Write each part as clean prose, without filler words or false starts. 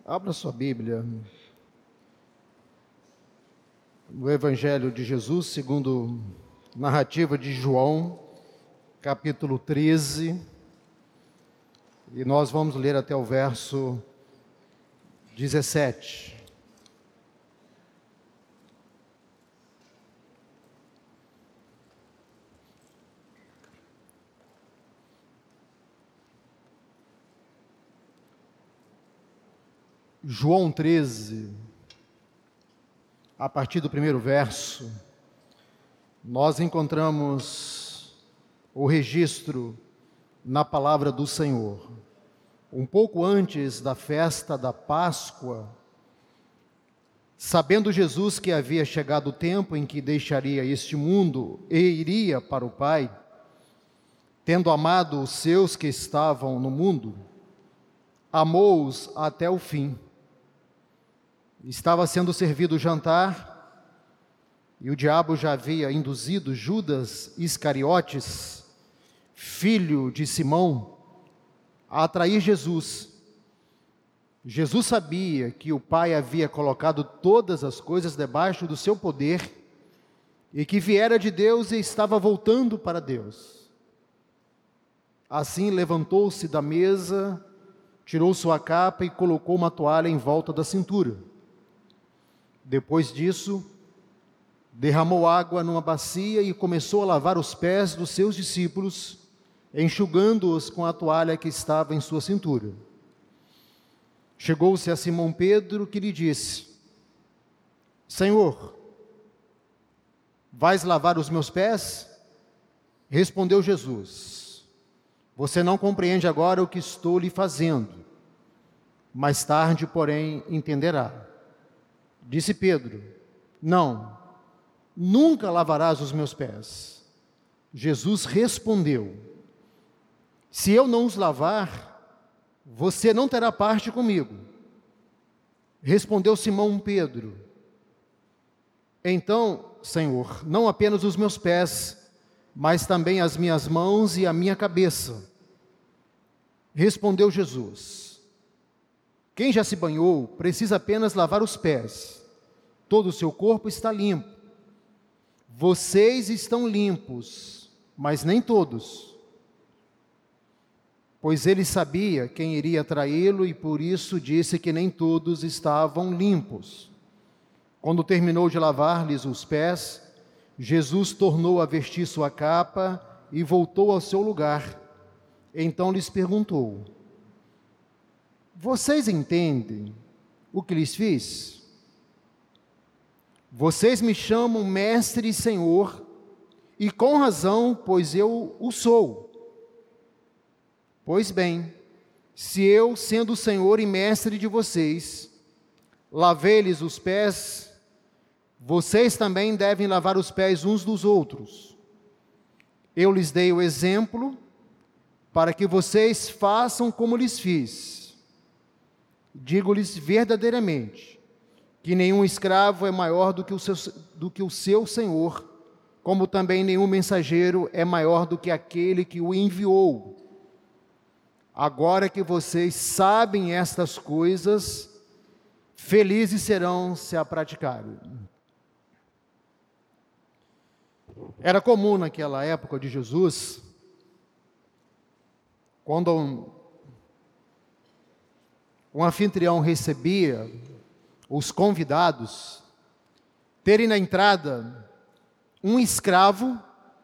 Abra sua Bíblia no Evangelho de Jesus, segundo narrativa de João, capítulo 13, e nós vamos ler até o verso 17. João 13, a partir do primeiro verso, nós encontramos o registro na palavra do Senhor. Um pouco antes da festa da Páscoa, sabendo Jesus que havia chegado o tempo em que deixaria este mundo e iria para o Pai, tendo amado os seus que estavam no mundo, amou-os até o fim. Estava sendo servido o jantar, e o diabo já havia induzido Judas Iscariotes, filho de Simão, a atrair Jesus. Jesus sabia que o Pai havia colocado todas as coisas debaixo do seu poder, e que viera de Deus e estava voltando para Deus. Assim levantou-se da mesa, tirou sua capa e colocou uma toalha em volta da cintura. Depois disso, derramou água numa bacia e começou a lavar os pés dos seus discípulos, enxugando-os com a toalha que estava em sua cintura. Chegou-se a Simão Pedro, que lhe disse: Senhor, vais lavar os meus pés? Respondeu Jesus: Você não compreende agora o que estou lhe fazendo. Mais tarde, porém, entenderá. Disse Pedro: Não, nunca lavarás os meus pés. Jesus respondeu: Se eu não os lavar, você não terá parte comigo. Respondeu Simão Pedro: Então, Senhor, não apenas os meus pés, mas também as minhas mãos e a minha cabeça. Respondeu Jesus: Quem já se banhou precisa apenas lavar os pés. Todo o seu corpo está limpo. Vocês estão limpos, mas nem todos. Pois ele sabia quem iria traí-lo e por isso disse que nem todos estavam limpos. Quando terminou de lavar-lhes os pés, Jesus tornou a vestir sua capa e voltou ao seu lugar. Então lhes perguntou: Vocês entendem o que lhes fiz? Vocês me chamam mestre e senhor, e com razão, pois eu o sou. Pois bem, se eu, sendo senhor e mestre de vocês, lavei-lhes os pés, vocês também devem lavar os pés uns dos outros. Eu lhes dei o exemplo para que vocês façam como lhes fiz. Digo-lhes verdadeiramente que nenhum escravo é maior do que o seu senhor, como também nenhum mensageiro é maior do que aquele que o enviou. Agora que vocês sabem estas coisas, felizes serão se a praticarem. Era comum naquela época de Jesus, quando um anfitrião recebia os convidados, terem na entrada um escravo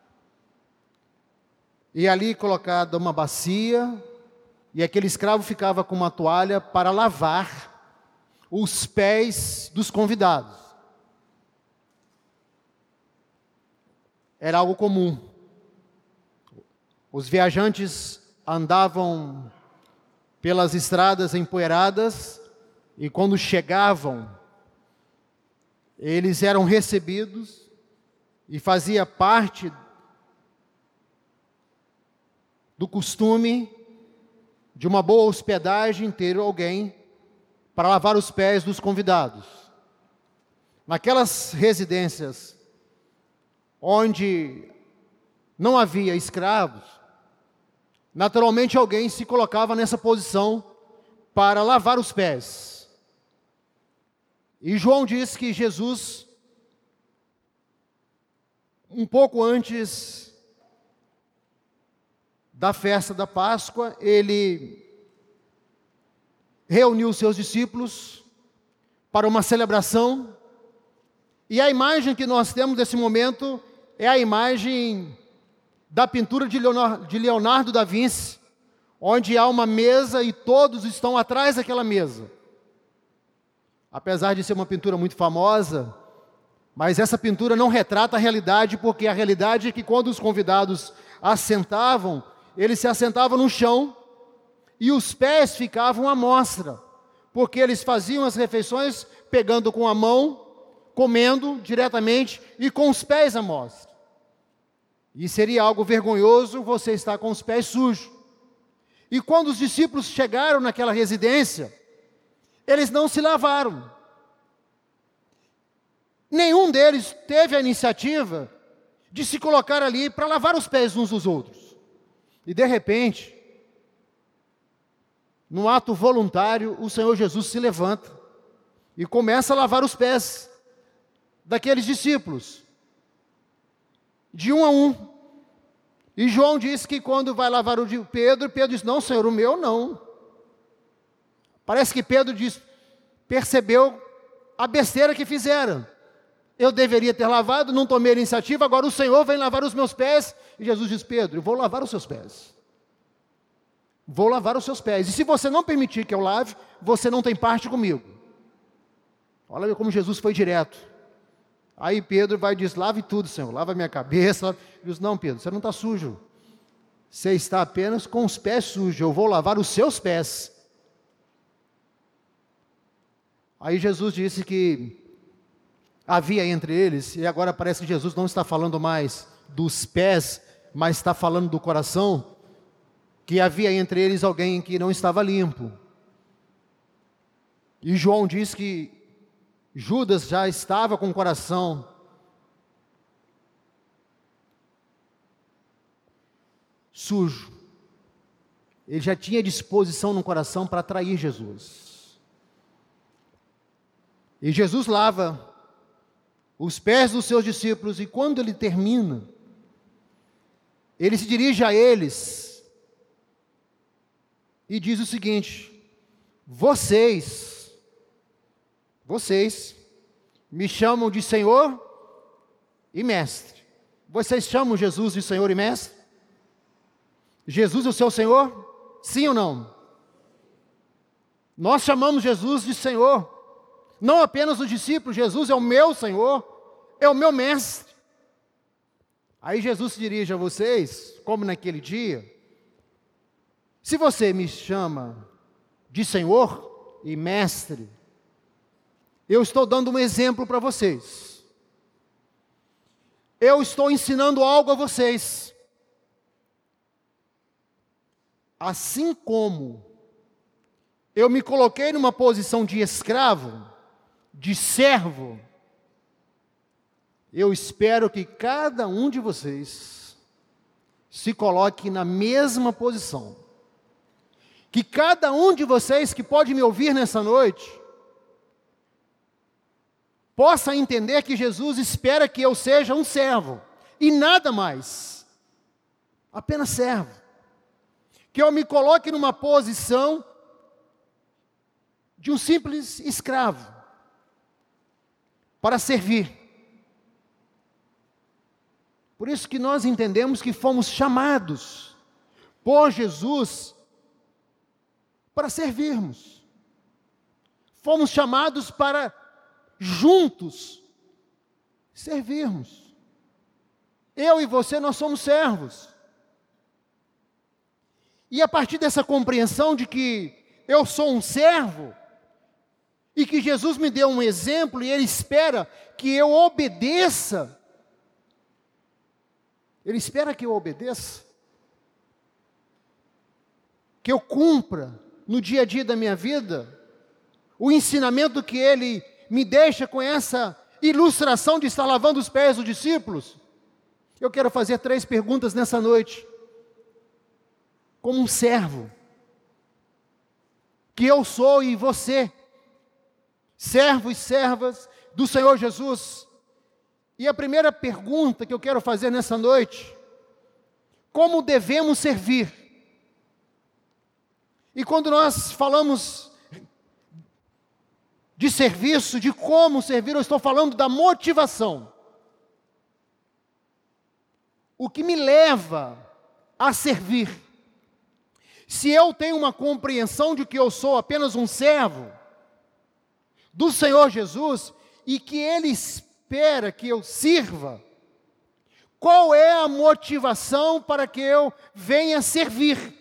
e ali colocada uma bacia, e aquele escravo ficava com uma toalha para lavar os pés dos convidados. Era algo comum. Os viajantes andavam pelas estradas empoeiradas, e quando chegavam, eles eram recebidos, e fazia parte do costume de uma boa hospedagem ter alguém para lavar os pés dos convidados. Naquelas residências onde não havia escravos, naturalmente alguém se colocava nessa posição para lavar os pés. E João diz que Jesus, um pouco antes da festa da Páscoa, ele reuniu os seus discípulos para uma celebração. E a imagem que nós temos desse momento é a imagem da pintura de Leonardo da Vinci, onde há uma mesa e todos estão atrás daquela mesa. Apesar de ser uma pintura muito famosa, mas essa pintura não retrata a realidade, porque a realidade é que quando os convidados assentavam, eles se assentavam no chão e os pés ficavam à mostra, porque eles faziam as refeições pegando com a mão, comendo diretamente e com os pés à mostra. E seria algo vergonhoso você estar com os pés sujos. E quando os discípulos chegaram naquela residência, eles não se lavaram. Nenhum deles teve a iniciativa de se colocar ali para lavar os pés uns dos outros. E de repente, num ato voluntário, o Senhor Jesus se levanta e começa a lavar os pés daqueles discípulos, de um a um. E João diz que quando vai lavar o de Pedro, Pedro diz: não, Senhor, o meu não. Parece que Pedro percebeu a besteira que fizeram. Eu deveria ter lavado, não tomei a iniciativa, agora o Senhor vem lavar os meus pés. E Jesus diz: Pedro, eu vou lavar os seus pés. Vou lavar os seus pés. E se você não permitir que eu lave, você não tem parte comigo. Olha como Jesus foi direto. Aí Pedro vai e diz: lave tudo, Senhor, lava a minha cabeça. Ele diz: não, Pedro, você não está sujo. Você está apenas com os pés sujos, eu vou lavar os seus pés. Aí Jesus disse que havia entre eles, e agora parece que Jesus não está falando mais dos pés, mas está falando do coração, que havia entre eles alguém que não estava limpo. E João diz que Judas já estava com o coração sujo. Ele já tinha disposição no coração para trair Jesus. E Jesus lava os pés dos seus discípulos, e quando ele termina, ele se dirige a eles e diz o seguinte: vocês me chamam de Senhor e Mestre. Vocês chamam Jesus de Senhor e Mestre? Jesus é o seu Senhor? Sim ou não? Nós chamamos Jesus de Senhor. Não apenas os discípulos, Jesus é o meu Senhor, é o meu Mestre. Aí Jesus se dirige a vocês, como naquele dia: se você me chama de Senhor e Mestre, eu estou dando um exemplo para vocês. Eu estou ensinando algo a vocês. Assim como eu me coloquei numa posição de escravo, de servo, eu espero que cada um de vocês se coloque na mesma posição. Que cada um de vocês que pode me ouvir nessa noite possa entender que Jesus espera que eu seja um servo e nada mais, apenas servo. Que eu me coloque numa posição de um simples escravo, para servir. Por isso que nós entendemos que fomos chamados por Jesus para servirmos. Fomos chamados para juntos servirmos. Eu e você, nós somos servos. E a partir dessa compreensão de que eu sou um servo, e que Jesus me deu um exemplo, e Ele espera que eu obedeça. Ele espera que eu obedeça, que eu cumpra no dia a dia da minha vida o ensinamento que Ele me deixa com essa ilustração de estar lavando os pés dos discípulos. Eu quero fazer 3 perguntas nessa noite. Como um servo que eu sou e você, servos e servas do Senhor Jesus. E a primeira pergunta que eu quero fazer nessa noite: como devemos servir? E quando nós falamos de serviço, de como servir, eu estou falando da motivação. O que me leva a servir? Se eu tenho uma compreensão de que eu sou apenas um servo do Senhor Jesus e que Ele espera que eu sirva, qual é a motivação para que eu venha servir?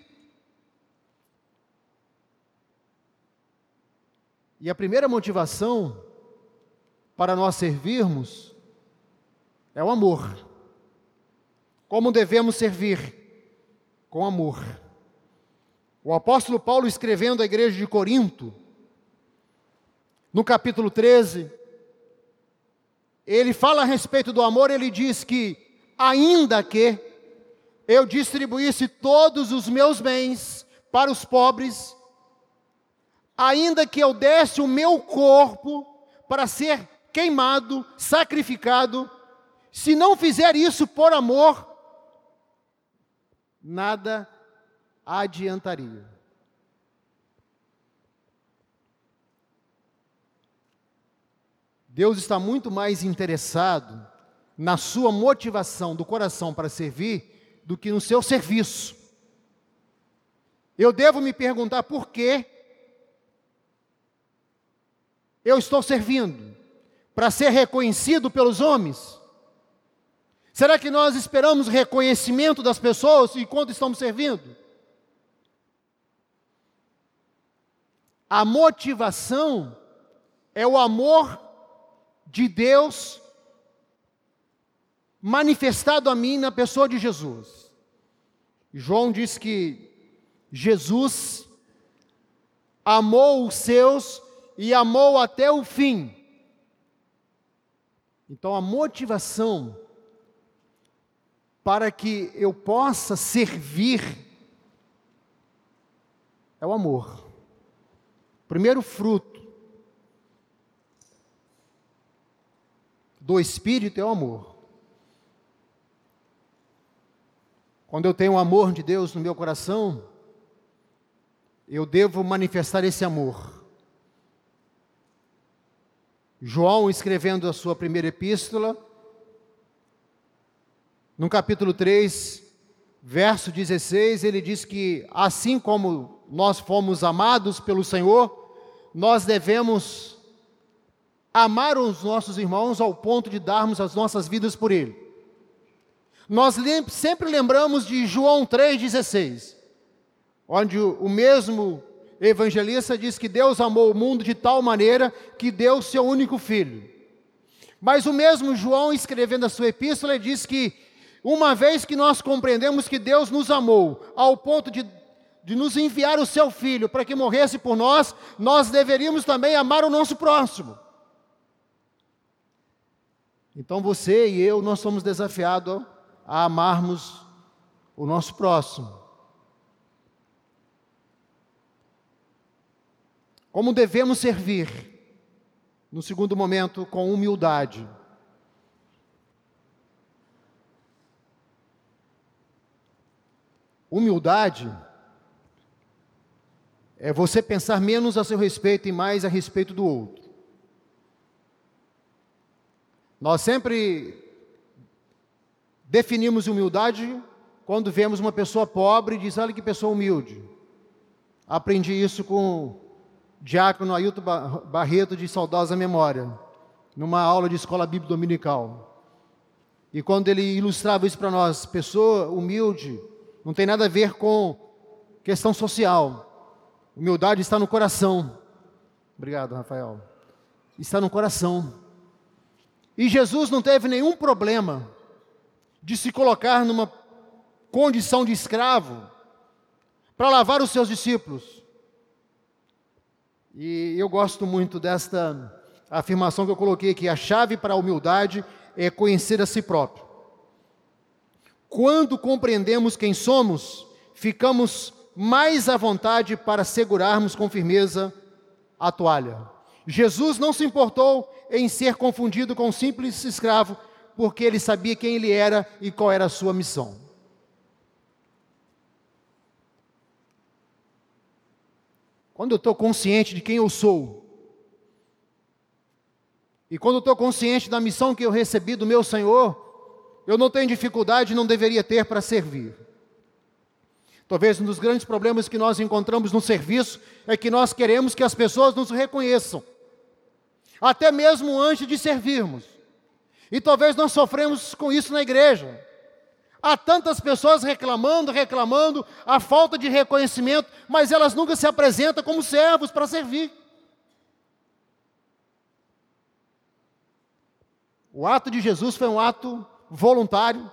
E a primeira motivação para nós servirmos é o amor. Como devemos servir? Com amor. O apóstolo Paulo, escrevendo à igreja de Corinto, no capítulo 13, ele fala a respeito do amor. Ele diz que, ainda que eu distribuísse todos os meus bens para os pobres, ainda que eu desse o meu corpo para ser queimado, sacrificado, se não fizer isso por amor, nada adiantaria. Deus está muito mais interessado na sua motivação do coração para servir do que no seu serviço. Eu devo me perguntar por que eu estou servindo? Para ser reconhecido pelos homens? Será que nós esperamos reconhecimento das pessoas enquanto estamos servindo? A motivação é o amor de Deus manifestado a mim na pessoa de Jesus. João diz que Jesus amou os seus e amou até o fim. Então a motivação para que eu possa servir é o amor. Primeiro fruto do Espírito é o amor. Quando eu tenho o amor de Deus no meu coração, eu devo manifestar esse amor. João, escrevendo a sua primeira epístola, no capítulo 3, verso 16, ele diz que assim como nós fomos amados pelo Senhor, nós devemos amar os nossos irmãos ao ponto de darmos as nossas vidas por ele. Nós sempre lembramos de João 3,16, onde o mesmo evangelista diz que Deus amou o mundo de tal maneira que deu seu único filho. Mas o mesmo João, escrevendo a sua epístola, diz que uma vez que nós compreendemos que Deus nos amou ao ponto de nos enviar o seu filho para que morresse por nós, nós deveríamos também amar o nosso próximo. Então você e eu, nós somos desafiados a amarmos o nosso próximo. Como devemos servir? No segundo momento, com humildade. Humildade é você pensar menos a seu respeito e mais a respeito do outro. Nós sempre definimos humildade quando vemos uma pessoa pobre e diz: olha que pessoa humilde. Aprendi isso com o diácono Ailton Barreto, de saudosa memória, numa aula de escola bíblica dominical. E quando ele ilustrava isso para nós, pessoa humilde não tem nada a ver com questão social. Humildade está no coração. Obrigado, Rafael. Está no coração. E Jesus não teve nenhum problema de se colocar numa condição de escravo para lavar os seus discípulos. E eu gosto muito desta afirmação que eu coloquei aqui: a chave para a humildade é conhecer a si próprio. Quando compreendemos quem somos, ficamos mais à vontade para segurarmos com firmeza a toalha. Jesus não se importou em ser confundido com um simples escravo, porque ele sabia quem ele era e qual era a sua missão. Quando eu estou consciente de quem eu sou, e quando eu estou consciente da missão que eu recebi do meu Senhor, eu não tenho dificuldade, não deveria ter para servir. Talvez um dos grandes problemas que nós encontramos no serviço é que nós queremos que as pessoas nos reconheçam, até mesmo antes de servirmos. E talvez nós sofremos com isso na igreja. Há tantas pessoas reclamando a falta de reconhecimento, mas elas nunca se apresentam como servos para servir. O ato de Jesus foi um ato voluntário.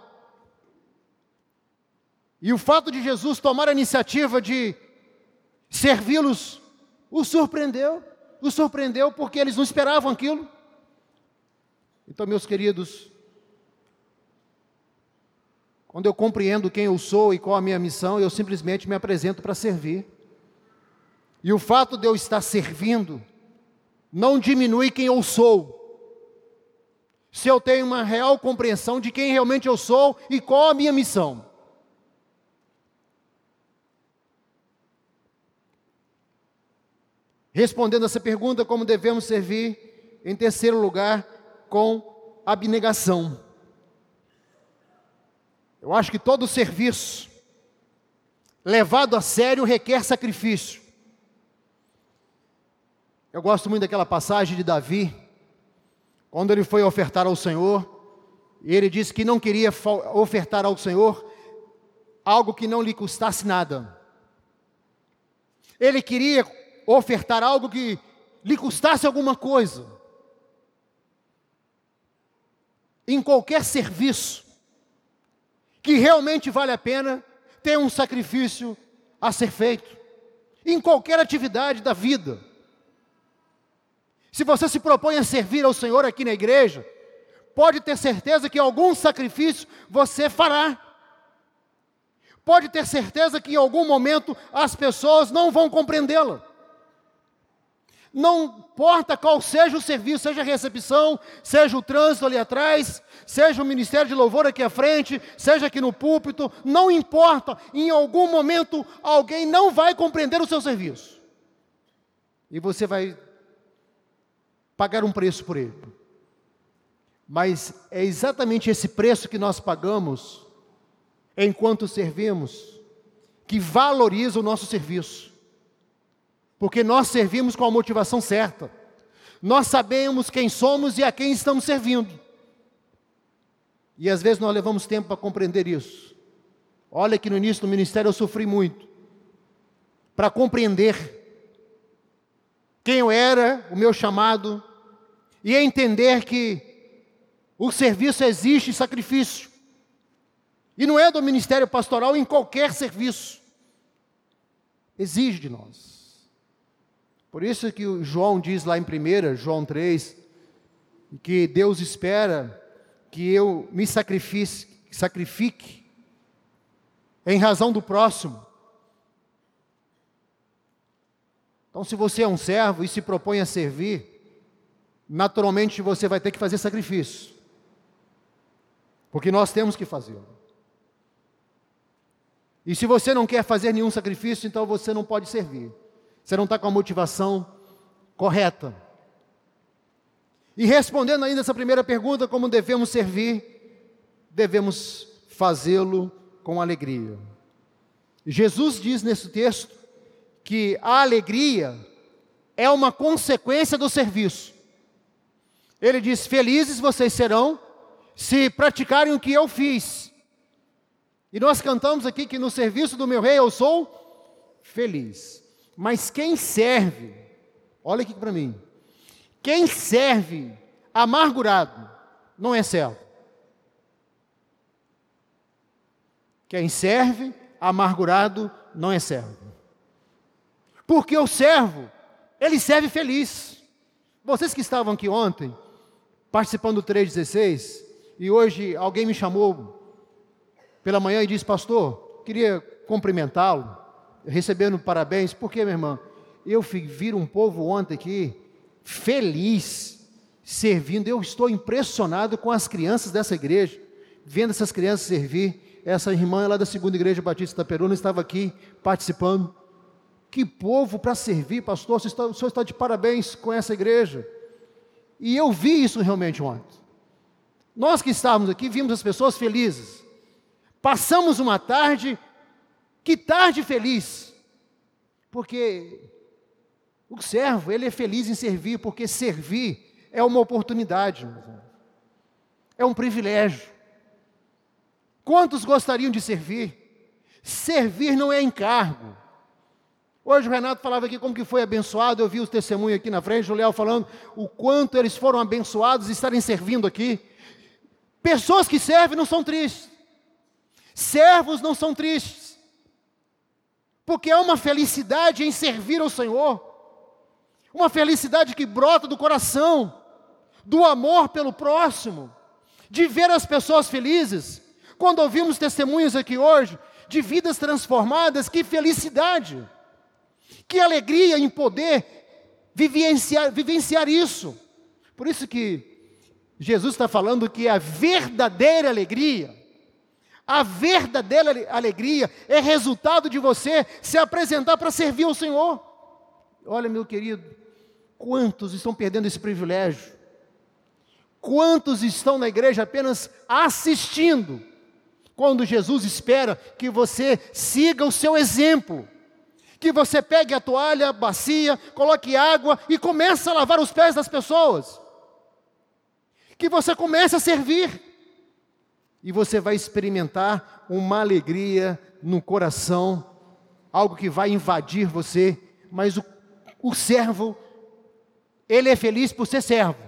E o fato de Jesus tomar a iniciativa de servi-los os surpreendeu porque eles não esperavam aquilo. Então, meus queridos, quando eu compreendo quem eu sou e qual a minha missão, eu simplesmente me apresento para servir. E o fato de eu estar servindo não diminui quem eu sou, se eu tenho uma real compreensão de quem realmente eu sou e qual a minha missão. Respondendo essa pergunta, como devemos servir? Em terceiro lugar, com abnegação. Eu acho que todo serviço levado a sério requer sacrifício. Eu gosto muito daquela passagem de Davi, quando ele foi ofertar ao Senhor, e ele disse que não queria ofertar ao Senhor algo que não lhe custasse nada. Ele queria ofertar algo que lhe custasse alguma coisa. Em qualquer serviço que realmente vale a pena, tem um sacrifício a ser feito. Em qualquer atividade da vida. Se você se propõe a servir ao Senhor aqui na igreja, pode ter certeza que algum sacrifício você fará. Pode ter certeza que em algum momento as pessoas não vão compreendê-la. Não importa qual seja o serviço, seja a recepção, seja o trânsito ali atrás, seja o ministério de louvor aqui à frente, seja aqui no púlpito, não importa, em algum momento alguém não vai compreender o seu serviço. E você vai pagar um preço por ele. Mas é exatamente esse preço que nós pagamos, enquanto servimos, que valoriza o nosso serviço. Porque nós servimos com a motivação certa. Nós sabemos quem somos e a quem estamos servindo. E às vezes nós levamos tempo para compreender isso. Olha que no início do ministério eu sofri muito para compreender quem eu era, o meu chamado, e entender que o serviço exige sacrifício. E não é do ministério pastoral, em qualquer serviço. Exige de nós. Por isso que o João diz lá em 1 João 3, que Deus espera que eu me sacrifique em razão do próximo. Então, se você é um servo e se propõe a servir, naturalmente você vai ter que fazer sacrifício. Porque nós temos que fazê-lo. E se você não quer fazer nenhum sacrifício, então você não pode servir. Você não está com a motivação correta. E respondendo ainda essa primeira pergunta, como devemos servir, devemos fazê-lo com alegria. Jesus diz nesse texto que a alegria é uma consequência do serviço. Ele diz: felizes vocês serão se praticarem o que eu fiz. E nós cantamos aqui que no serviço do meu rei eu sou feliz. Mas quem serve, olha aqui para mim, quem serve amargurado não é servo. Quem serve amargurado não é servo. Porque o servo, ele serve feliz. Vocês que estavam aqui ontem, participando do 316, e hoje alguém me chamou pela manhã e disse: pastor, queria cumprimentá-lo, recebendo parabéns. Por quê, minha irmã? Eu vi um povo ontem aqui feliz servindo. Eu estou impressionado com as crianças dessa igreja, vendo essas crianças servir. Essa irmã lá da Segunda Igreja Batista da Peruna estava aqui participando. Que povo para servir, pastor, o senhor está de parabéns com essa igreja. E eu vi isso realmente ontem. Nós que estávamos aqui, vimos as pessoas felizes. Passamos uma tarde, que tarde feliz, porque o servo, ele é feliz em servir, porque servir é uma oportunidade, é um privilégio. Quantos gostariam de servir? Servir não é encargo. Hoje o Renato falava aqui como que foi abençoado, eu vi os testemunhos aqui na frente, o Léo falando o quanto eles foram abençoados estarem servindo aqui. Pessoas que servem não são tristes, servos não são tristes, porque há uma felicidade em servir ao Senhor, uma felicidade que brota do coração, do amor pelo próximo, de ver as pessoas felizes. Quando ouvimos testemunhos aqui hoje, de vidas transformadas, que felicidade, que alegria em poder vivenciar isso. Por isso que Jesus está falando que a verdadeira alegria é resultado de você se apresentar para servir ao Senhor. Olha, meu querido, quantos estão perdendo esse privilégio? Quantos estão na igreja apenas assistindo, quando Jesus espera que você siga o seu exemplo, que você pegue a toalha, a bacia, coloque água e comece a lavar os pés das pessoas, que você comece a servir, e você vai experimentar uma alegria no coração, algo que vai invadir você. Mas o servo, ele é feliz por ser servo,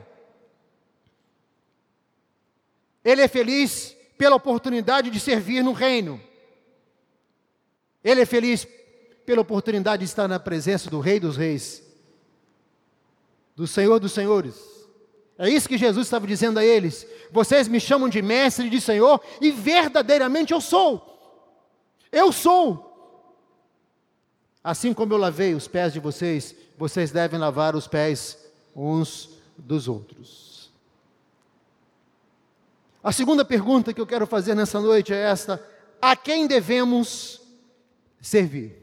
ele é feliz pela oportunidade de servir no reino, ele é feliz pela oportunidade de estar na presença do Rei dos Reis, do Senhor dos Senhores. É isso que Jesus estava dizendo a eles: vocês me chamam de mestre e de Senhor, e verdadeiramente eu sou. Eu sou. Assim como eu lavei os pés de vocês, vocês devem lavar os pés uns dos outros. A segunda pergunta que eu quero fazer nessa noite é esta: a quem devemos servir?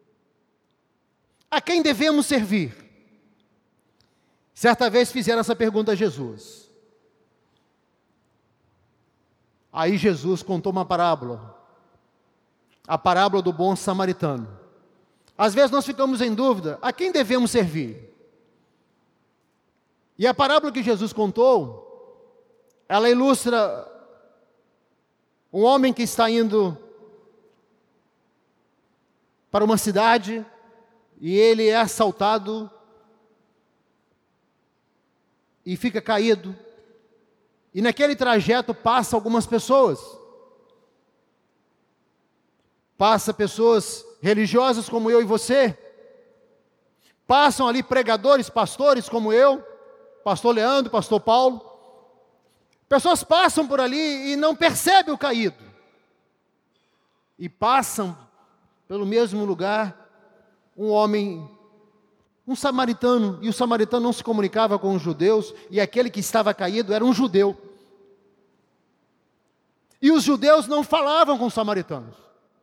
A quem devemos servir? Certa vez fizeram essa pergunta a Jesus. Aí Jesus contou uma parábola, a parábola do bom samaritano. Às vezes nós ficamos em dúvida, a quem devemos servir? E a parábola que Jesus contou, ela ilustra um homem que está indo para uma cidade, e ele é assaltado e fica caído. E naquele trajeto passa algumas pessoas. Passa pessoas religiosas como eu e você. Passam ali pregadores, pastores como eu, pastor Leandro, pastor Paulo. Pessoas passam por ali e não percebem o caído. E passam pelo mesmo lugar um homem, um samaritano, e o samaritano não se comunicava com os judeus, e aquele que estava caído era um judeu. E os judeus não falavam com os samaritanos.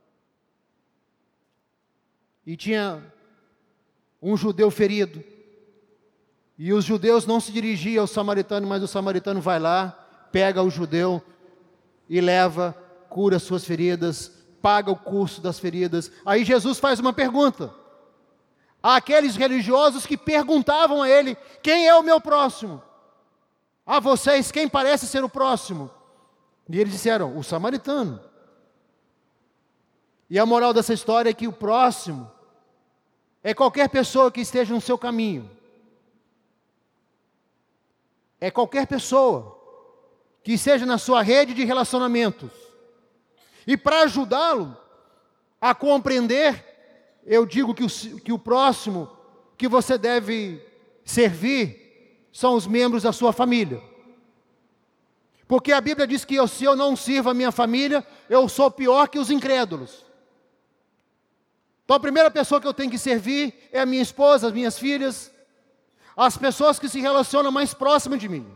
E tinha um judeu ferido, e os judeus não se dirigiam ao samaritano, mas o samaritano vai lá, pega o judeu e leva, cura suas feridas, paga o custo das feridas. Aí Jesus faz uma pergunta àqueles religiosos que perguntavam a ele: quem é o meu próximo? A vocês, quem parece ser o próximo? E eles disseram: o samaritano. E a moral dessa história é que o próximo é qualquer pessoa que esteja no seu caminho. É qualquer pessoa que esteja na sua rede de relacionamentos. E para ajudá-lo a compreender, eu digo que o próximo que você deve servir são os membros da sua família. Porque a Bíblia diz que se eu não sirvo a minha família, eu sou pior que os incrédulos. Então a primeira pessoa que eu tenho que servir é a minha esposa, as minhas filhas. as pessoas que se relacionam mais próximo de mim.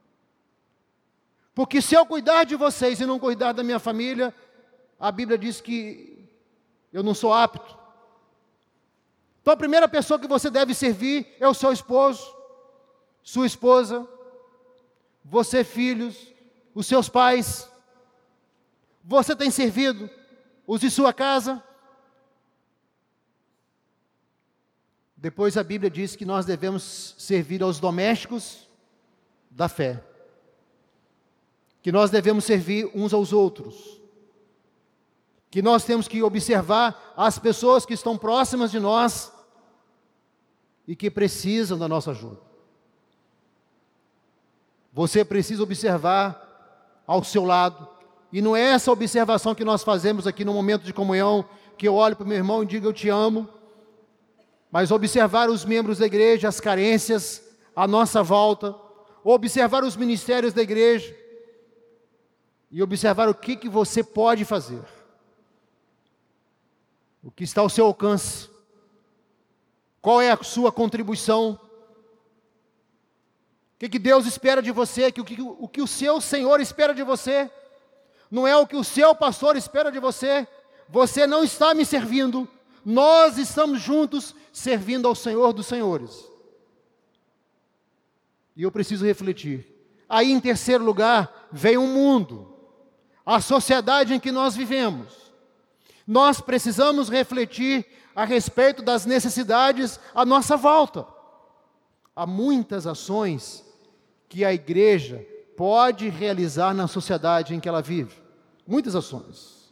Porque se eu cuidar de vocês e não cuidar da minha família, a Bíblia diz que eu não sou apto. Então a primeira pessoa que você deve servir é o seu esposo, sua esposa, você, filhos, os seus pais. Você tem servido os de sua casa? Depois a Bíblia diz que nós devemos servir aos domésticos da fé. Que nós devemos servir uns aos outros. Que nós temos que observar as pessoas que estão próximas de nós e que precisam da nossa ajuda. Você precisa observar ao seu lado. E não é essa observação que nós fazemos aqui no momento de comunhão, que eu olho para o meu irmão e digo eu te amo. Mas observar os membros da igreja, as carências à nossa volta, observar os ministérios da igreja e observar o que você pode fazer, o que está ao seu alcance, qual é a sua contribuição, o que Deus espera de você, o que o seu Senhor espera de você, não é o que o seu pastor espera de você. Você não está me servindo, nós estamos juntos servindo ao Senhor dos Senhores. E eu preciso refletir. Aí, em terceiro lugar, vem o mundo, a sociedade em que nós vivemos. Nós precisamos refletir a respeito das necessidades à nossa volta. Há muitas ações que a igreja pode realizar na sociedade em que ela vive. Muitas ações.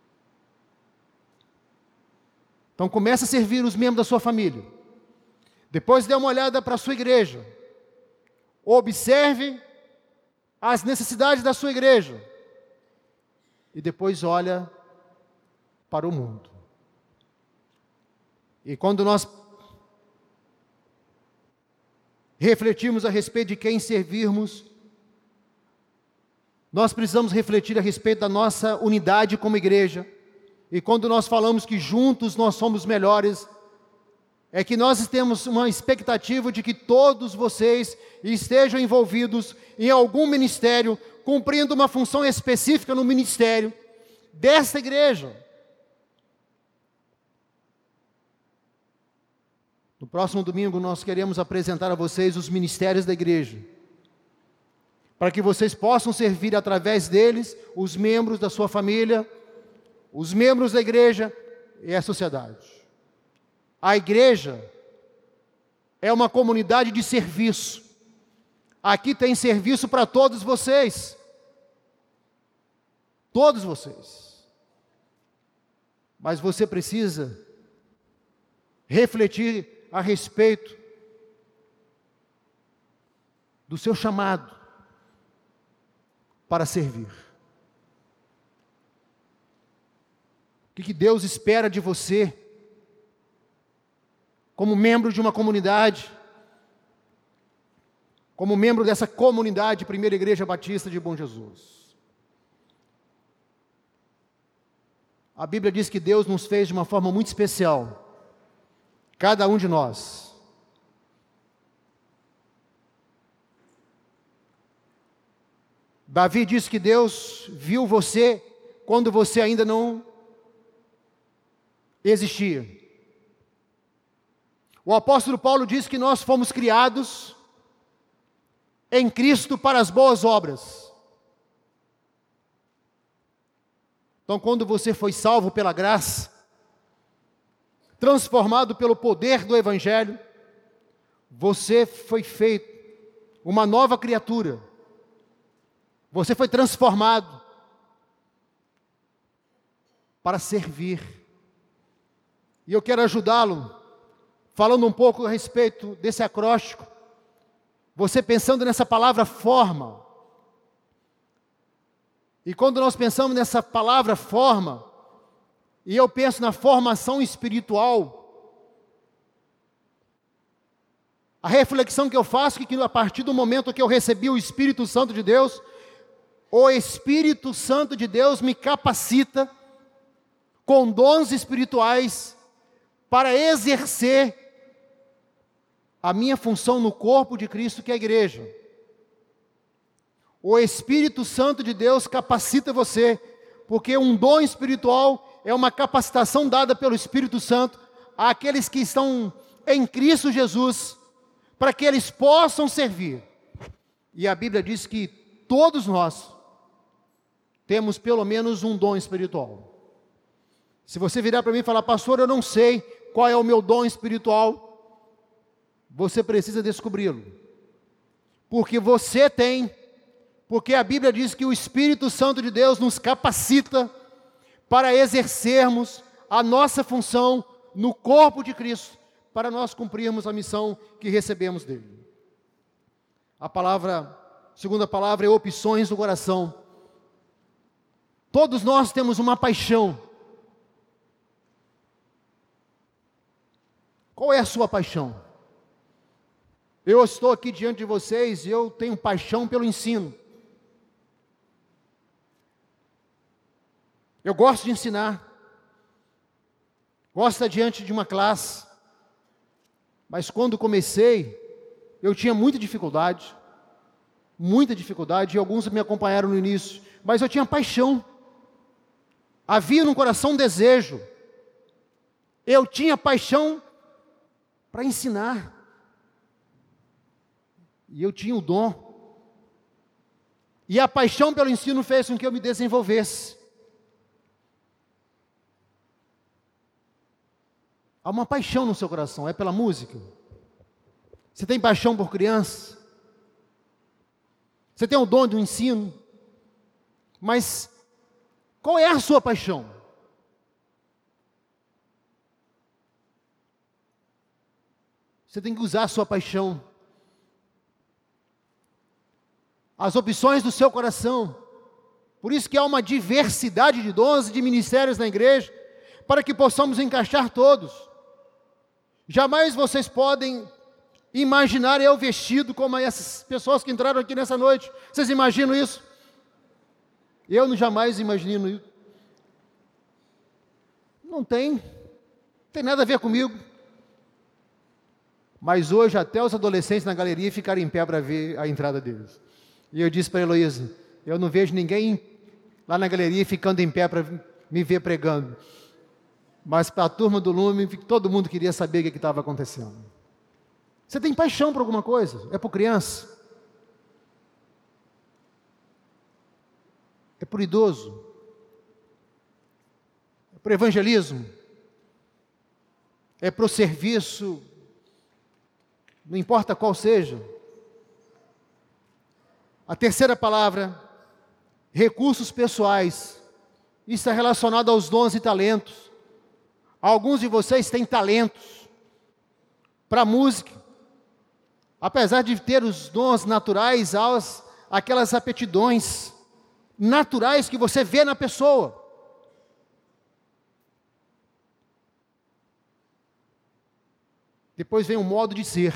Então comece a servir os membros da sua família. Depois dê uma olhada para a sua igreja. Observe as necessidades da sua igreja. E depois olha para o mundo. E quando nós refletirmos a respeito de quem servirmos, nós precisamos refletir a respeito da nossa unidade como igreja. E quando nós falamos que juntos nós somos melhores, é que nós temos uma expectativa de que todos vocês estejam envolvidos em algum ministério, cumprindo uma função específica no ministério desta igreja. No próximo domingo nós queremos apresentar a vocês os ministérios da igreja, para que vocês possam servir através deles os membros da sua família, os membros da igreja e a sociedade. A igreja é uma comunidade de serviço. Aqui tem serviço para todos vocês. Todos vocês. Mas você precisa refletir a respeito do seu chamado para servir. O que Deus espera de você como membro de uma comunidade, como membro dessa comunidade, Primeira Igreja Batista de Bom Jesus. A Bíblia diz que Deus nos fez de uma forma muito especial, cada um de nós. Davi disse que Deus viu você quando você ainda não existia. O apóstolo Paulo diz que nós fomos criados em Cristo para as boas obras. Então, quando você foi salvo pela graça, transformado pelo poder do Evangelho, você foi feito uma nova criatura. Você foi transformado para servir. E eu quero ajudá-lo, falando um pouco a respeito desse acróstico. Você pensando nessa palavra forma. E quando nós pensamos nessa palavra forma, e eu penso na formação espiritual, a reflexão que eu faço é que a partir do momento que eu recebi o Espírito Santo de Deus, o Espírito Santo de Deus me capacita com dons espirituais para exercer a minha função no corpo de Cristo, que é a igreja. O Espírito Santo de Deus capacita você, porque um dom espiritual é uma capacitação dada pelo Espírito Santo àqueles que estão em Cristo Jesus, para que eles possam servir. E a Bíblia diz que todos nós temos pelo menos um dom espiritual. Se você virar para mim e falar, pastor, eu não sei qual é o meu dom espiritual, você precisa descobri-lo. Porque você tem, porque a Bíblia diz que o Espírito Santo de Deus nos capacita para exercermos a nossa função no corpo de Cristo, para nós cumprirmos a missão que recebemos dele. Segunda palavra é opções do coração. Todos nós temos uma paixão. Qual é a sua paixão? Eu estou aqui diante de vocês e eu tenho paixão pelo ensino. Eu gosto de ensinar. Gosto de estar diante de uma classe. Mas quando comecei, eu tinha muita dificuldade, e alguns me acompanharam no início, mas eu tinha paixão. Havia no coração um desejo. Eu tinha paixão para ensinar. E eu tinha o dom. E a paixão pelo ensino fez com que eu me desenvolvesse. Há uma paixão no seu coração, é pela música? Você tem paixão por criança? Você tem o dom do ensino? Mas qual é a sua paixão? Você tem que usar a sua paixão. As opções do seu coração. Por isso que há uma diversidade de dons e de ministérios na igreja, para que possamos encaixar todos. Jamais vocês podem imaginar eu vestido como essas pessoas que entraram aqui nessa noite. Vocês imaginam isso? Eu jamais imagino isso. Não tem nada a ver comigo. Mas hoje até os adolescentes na galeria ficaram em pé para ver a entrada deles. E eu disse para a Heloísa, eu não vejo ninguém lá na galeria ficando em pé para me ver pregando. Mas para a turma do Lume, todo mundo queria saber o que estava acontecendo. Você tem paixão por alguma coisa? É por criança? É por idoso? É por evangelismo? É por serviço? Não importa qual seja. A terceira palavra, recursos pessoais. Isso é relacionado aos dons e talentos. Alguns de vocês têm talentos para música. Apesar de ter os dons naturais, aquelas aptidões naturais que você vê na pessoa. Depois vem o modo de ser.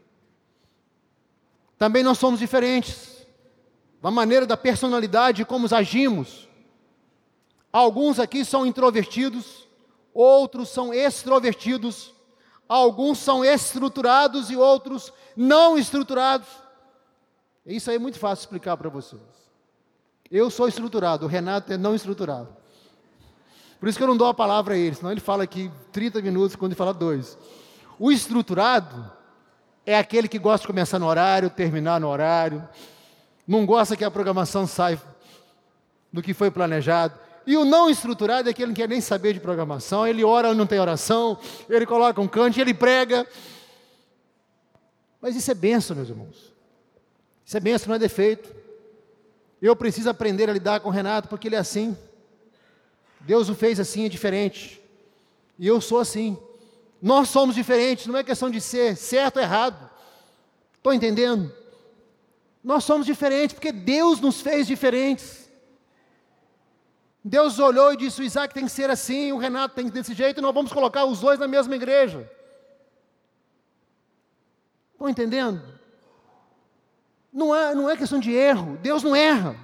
Também nós somos diferentes. Da maneira da personalidade, como agimos. Alguns aqui são introvertidos. Outros são extrovertidos, alguns são estruturados e outros não estruturados. Isso aí é muito fácil explicar para vocês. Eu sou estruturado, o Renato é não estruturado. Por isso que eu não dou a palavra a ele, senão ele fala aqui 30 minutos quando ele fala 2. O estruturado é aquele que gosta de começar no horário, terminar no horário, não gosta que a programação saia do que foi planejado. E o não estruturado é aquele que não quer nem saber de programação. Ele ora, não tem oração. Ele coloca um cante, ele prega. Mas isso é bênção, meus irmãos. Isso é bênção, não é defeito. Eu preciso aprender a lidar com o Renato, porque ele é assim. Deus o fez assim, é diferente. E eu sou assim. Nós somos diferentes, não é questão de ser certo ou errado. Estão entendendo? Nós somos diferentes, porque Deus nos fez diferentes. Deus olhou e disse, o Isaac tem que ser assim, o Renato tem que ser desse jeito, e nós vamos colocar os dois na mesma igreja. Estão entendendo? Não é questão de erro, Deus não erra.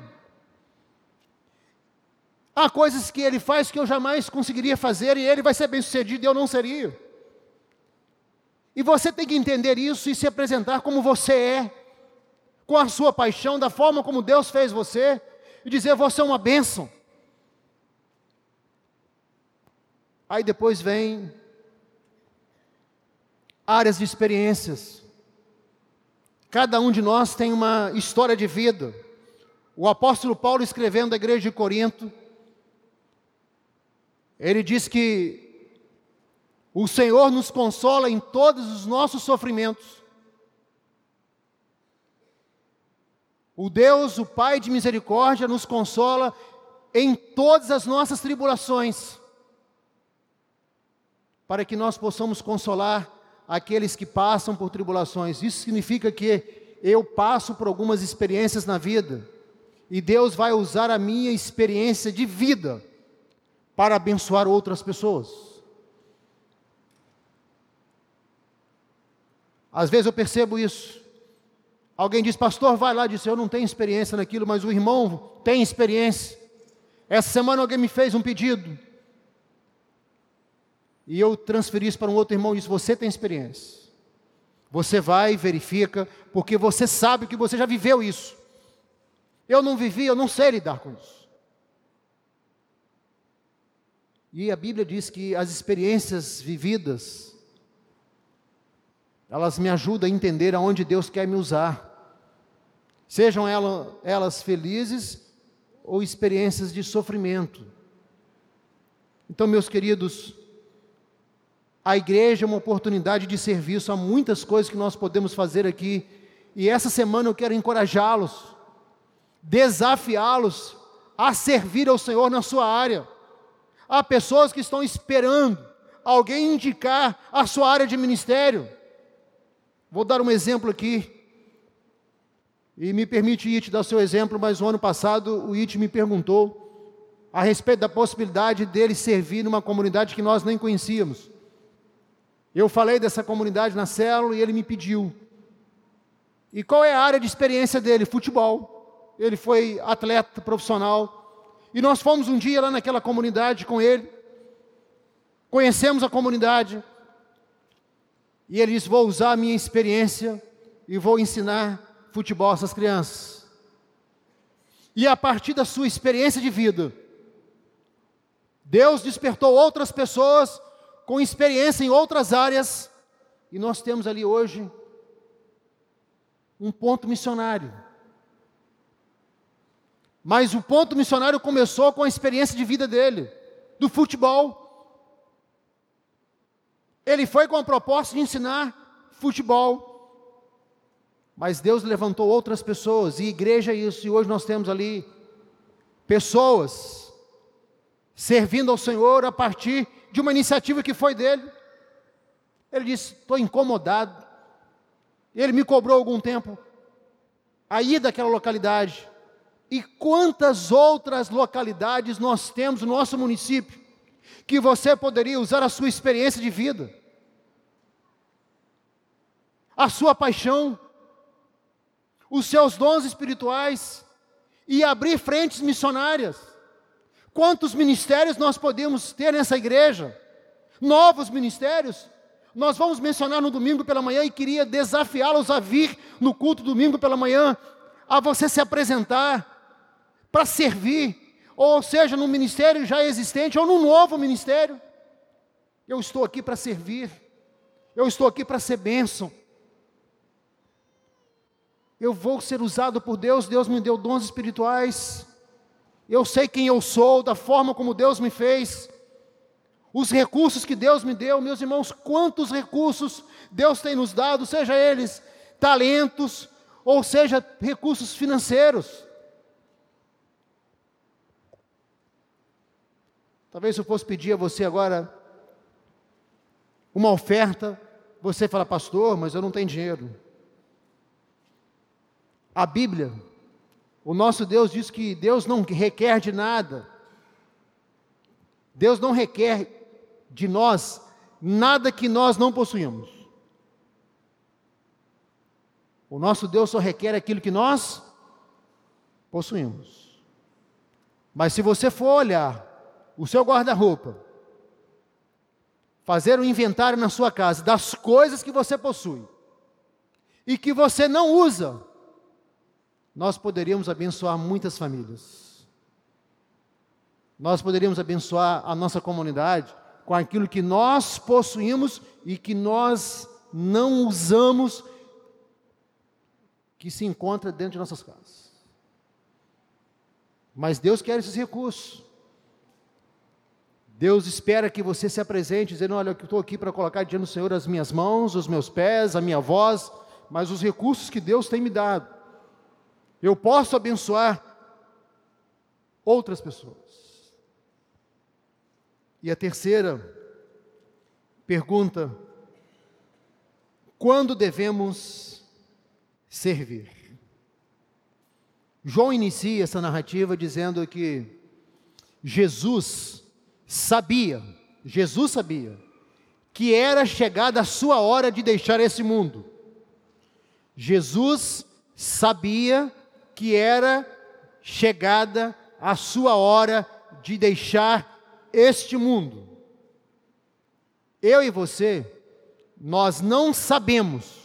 Há coisas que Ele faz que eu jamais conseguiria fazer, e Ele vai ser bem sucedido e eu não seria. E você tem que entender isso e se apresentar como você é, com a sua paixão, da forma como Deus fez você, e dizer: você é uma bênção. Aí depois vem áreas de experiências. Cada um de nós tem uma história de vida. O apóstolo Paulo, escrevendo à igreja de Corinto, ele diz que o Senhor nos consola em todos os nossos sofrimentos. O Deus, o Pai de misericórdia, nos consola em todas as nossas tribulações, para que nós possamos consolar aqueles que passam por tribulações. Isso significa que eu passo por algumas experiências na vida, e Deus vai usar a minha experiência de vida para abençoar outras pessoas. Às vezes eu percebo isso. Alguém diz: pastor, vai lá. Diz: eu não tenho experiência naquilo, mas o irmão tem experiência. Essa semana alguém me fez um pedido, e eu transferi isso para um outro irmão e disse: você tem experiência. Você vai e verifica, porque você sabe que você já viveu isso. Eu não vivi, eu não sei lidar com isso. E a Bíblia diz que as experiências vividas, elas me ajudam a entender aonde Deus quer me usar. Sejam elas felizes ou experiências de sofrimento. Então, meus queridos, a igreja é uma oportunidade de serviço. Há muitas coisas que nós podemos fazer aqui. E essa semana eu quero encorajá-los, desafiá-los a servir ao Senhor na sua área. Há pessoas que estão esperando alguém indicar a sua área de ministério. Vou dar um exemplo aqui. E me permite, It, dar seu exemplo, mas no ano passado o It me perguntou a respeito da possibilidade dele servir numa comunidade que nós nem conhecíamos. Eu falei dessa comunidade na célula e ele me pediu. E qual é a área de experiência dele? Futebol. Ele foi atleta profissional. E nós fomos um dia lá naquela comunidade com ele. Conhecemos a comunidade. E ele disse: vou usar a minha experiência e vou ensinar futebol a essas crianças. E a partir da sua experiência de vida, Deus despertou outras pessoas com experiência em outras áreas, e nós temos ali hoje um ponto missionário. Mas o ponto missionário começou com a experiência de vida dele, do futebol. Ele foi com a proposta de ensinar futebol, mas Deus levantou outras pessoas, e igreja é isso, e hoje nós temos ali pessoas servindo ao Senhor a partir de uma iniciativa que foi dele. Ele disse: estou incomodado. Ele me cobrou algum tempo a ir daquela localidade. E quantas outras localidades nós temos no nosso município, que você poderia usar a sua experiência de vida, a sua paixão, os seus dons espirituais, e abrir frentes missionárias. Quantos ministérios nós podemos ter nessa igreja? Novos ministérios. Nós vamos mencionar no domingo pela manhã, e queria desafiá-los a vir no culto domingo pela manhã, a você se apresentar para servir, ou seja, num ministério já existente, ou num novo ministério. Eu estou aqui para servir, eu estou aqui para ser bênção, eu vou ser usado por Deus. Deus me deu dons espirituais, eu sei quem eu sou, da forma como Deus me fez, os recursos que Deus me deu. Meus irmãos, quantos recursos Deus tem nos dado, seja eles talentos, ou seja, recursos financeiros. Talvez se eu fosse pedir a você agora uma oferta, você fala: pastor, mas eu não tenho dinheiro. A Bíblia, o nosso Deus diz que Deus não requer de nada. Deus não requer de nós nada que nós não possuímos. O nosso Deus só requer aquilo que nós possuímos. Mas se você for olhar o seu guarda-roupa, fazer um inventário na sua casa das coisas que você possui e que você não usa, nós poderíamos abençoar muitas famílias. Nós poderíamos abençoar a nossa comunidade com aquilo que nós possuímos e que nós não usamos, que se encontra dentro de nossas casas. Mas Deus quer esses recursos. Deus espera que você se apresente, dizendo: olha, eu estou aqui para colocar diante do Senhor as minhas mãos, os meus pés, a minha voz, mas os recursos que Deus tem me dado, eu posso abençoar outras pessoas. E a terceira pergunta: quando devemos servir? João inicia essa narrativa dizendo que Jesus sabia que era chegada a sua hora de deixar esse mundo. Jesus sabia que era chegada a sua hora de deixar este mundo. Eu e você, nós não sabemos.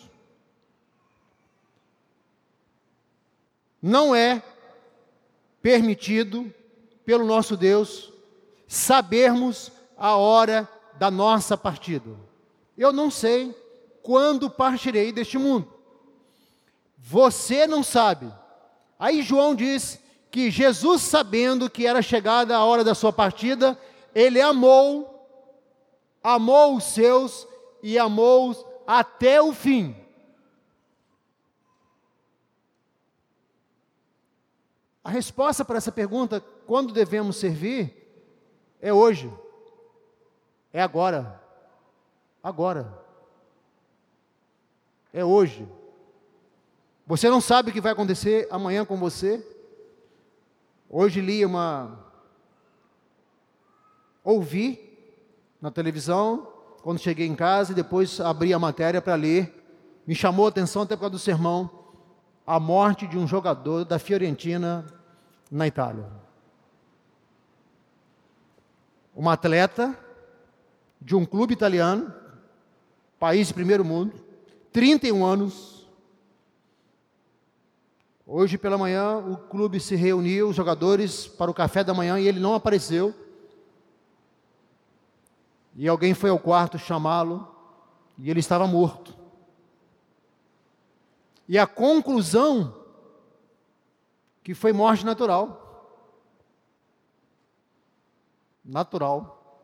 Não é permitido pelo nosso Deus sabermos a hora da nossa partida. Eu não sei quando partirei deste mundo. Você não sabe. Aí João diz que Jesus, sabendo que era chegada a hora da sua partida, ele amou os seus e amou-os até o fim. A resposta para essa pergunta, quando devemos servir, é hoje, é agora, é hoje. Você não sabe o que vai acontecer amanhã com você. Hoje ouvi na televisão, quando cheguei em casa, e depois abri a matéria para ler, me chamou a atenção até por causa do sermão, a morte de um jogador da Fiorentina na Itália. Um atleta de um clube italiano, país de primeiro mundo, 31 anos. Hoje pela manhã o clube se reuniu, os jogadores, para o café da manhã, e ele não apareceu. E alguém foi ao quarto chamá-lo, e ele estava morto. E a conclusão, que foi morte natural. Natural.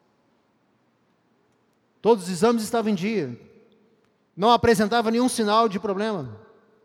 Todos os exames estavam em dia. Não apresentava nenhum sinal de problema.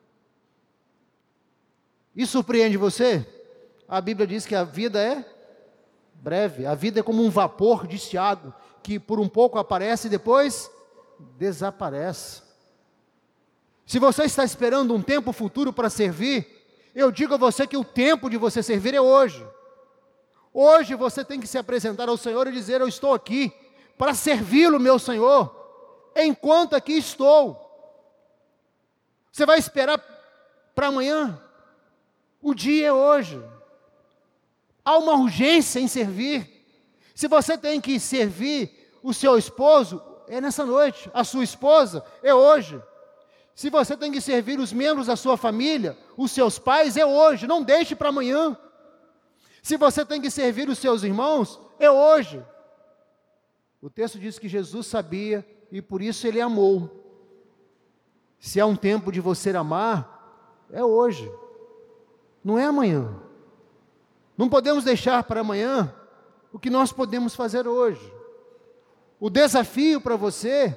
Isso surpreende você? A Bíblia diz que a vida é breve. A vida é como um vapor, disse Tiago, que por um pouco aparece e depois desaparece. Se você está esperando um tempo futuro para servir, eu digo a você que o tempo de você servir é hoje. Hoje você tem que se apresentar ao Senhor e dizer: eu estou aqui para servi-lo, meu Senhor, enquanto aqui estou. Você vai esperar para amanhã? O dia é hoje. Há uma urgência em servir. Se você tem que servir o seu esposo, é nessa noite. A sua esposa, é hoje. Se você tem que servir os membros da sua família, os seus pais, é hoje. Não deixe para amanhã. Se você tem que servir os seus irmãos, é hoje. O texto diz que Jesus sabia e por isso ele amou. Se há um tempo de você amar, é hoje. Não é amanhã. Não podemos deixar para amanhã o que nós podemos fazer hoje. O desafio para você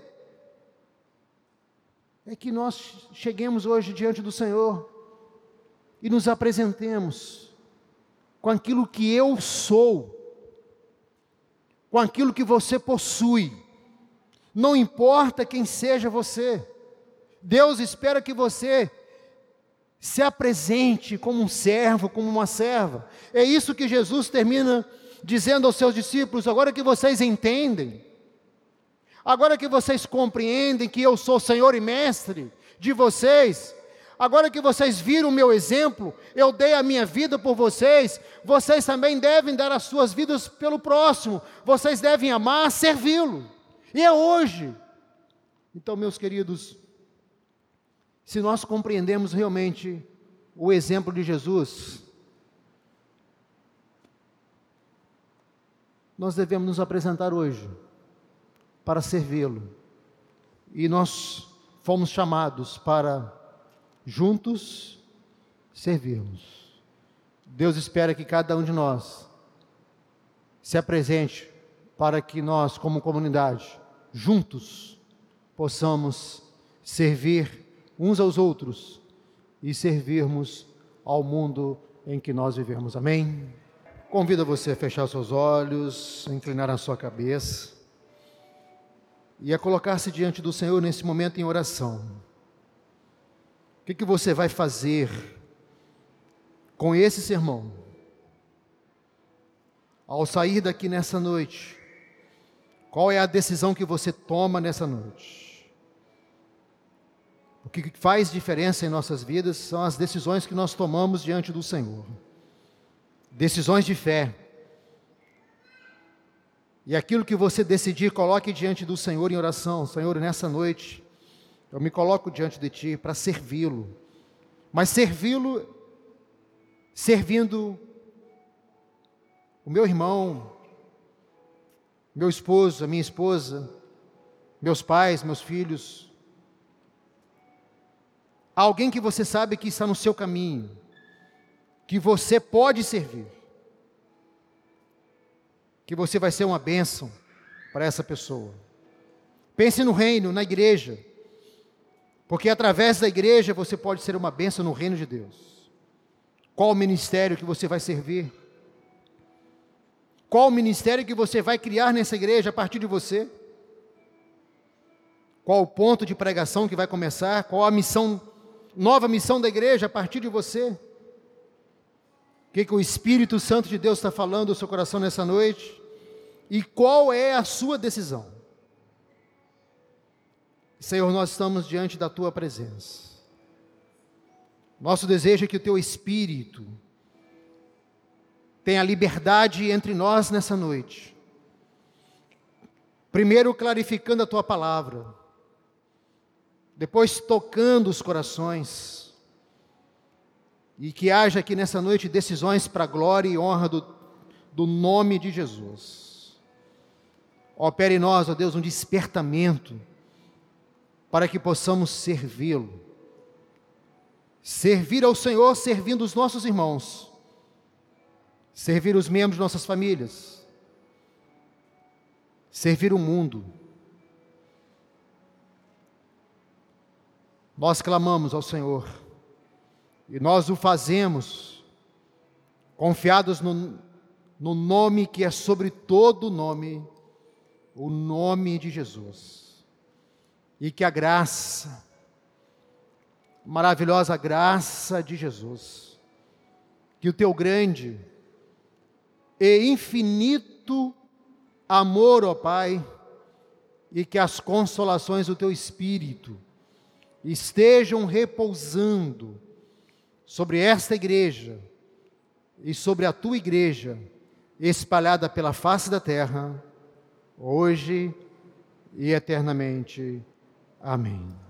é que nós cheguemos hoje diante do Senhor e nos apresentemos com aquilo que eu sou, com aquilo que você possui. Não importa quem seja você. Deus espera que você se apresente como um servo, como uma serva. É isso que Jesus termina dizendo aos seus discípulos: agora que vocês entendem, agora que vocês compreendem que eu sou Senhor e Mestre de vocês, agora que vocês viram o meu exemplo, eu dei a minha vida por vocês, vocês também devem dar as suas vidas pelo próximo, vocês devem amar, servi-lo. E é hoje. Então, meus queridos, se nós compreendemos realmente o exemplo de Jesus, nós devemos nos apresentar hoje para servi-lo. E nós fomos chamados para juntos servirmos. Deus espera que cada um de nós se apresente para que nós, como comunidade, juntos, possamos servir uns aos outros e servirmos ao mundo em que nós vivemos. Amém? Convido você a fechar seus olhos, a inclinar a sua cabeça e a colocar-se diante do Senhor nesse momento em oração. O que você vai fazer com esse sermão? Ao sair daqui nessa noite, qual é a decisão que você toma nessa noite? O que faz diferença em nossas vidas são as decisões que nós tomamos diante do Senhor. Decisões de fé. E aquilo que você decidir, coloque diante do Senhor em oração. Senhor, nessa noite, eu me coloco diante de Ti para servi-lo. Mas servi-lo, servindo o meu irmão, meu esposo, a minha esposa, meus pais, meus filhos. Alguém que você sabe que está no seu caminho, que você pode servir, que você vai ser uma bênção para essa pessoa. Pense no reino, na igreja, porque através da igreja você pode ser uma bênção no reino de Deus. Qual o ministério que você vai servir? Qual o ministério que você vai criar nessa igreja a partir de você? Qual o ponto de pregação que vai começar? Qual a missão, nova missão da igreja a partir de você? O que o Espírito Santo de Deus está falando no seu coração nessa noite? E qual é a sua decisão? Senhor, nós estamos diante da Tua presença. Nosso desejo é que o Teu Espírito tenha liberdade entre nós nessa noite. Primeiro clarificando a Tua palavra, depois tocando os corações, e que haja aqui nessa noite decisões para a glória e honra do nome de Jesus. Opere em nós, ó Deus, um despertamento para que possamos servi-lo. Servir ao Senhor servindo os nossos irmãos, servir os membros de nossas famílias, servir o mundo. Nós clamamos ao Senhor, e nós o fazemos, confiados no nome que é sobre todo nome, o nome de Jesus. E que a graça, maravilhosa graça de Jesus, que o Teu grande e infinito amor, ó Pai, e que as consolações do Teu Espírito estejam repousando sobre esta igreja e sobre a Tua igreja, espalhada pela face da terra, hoje e eternamente. Amém.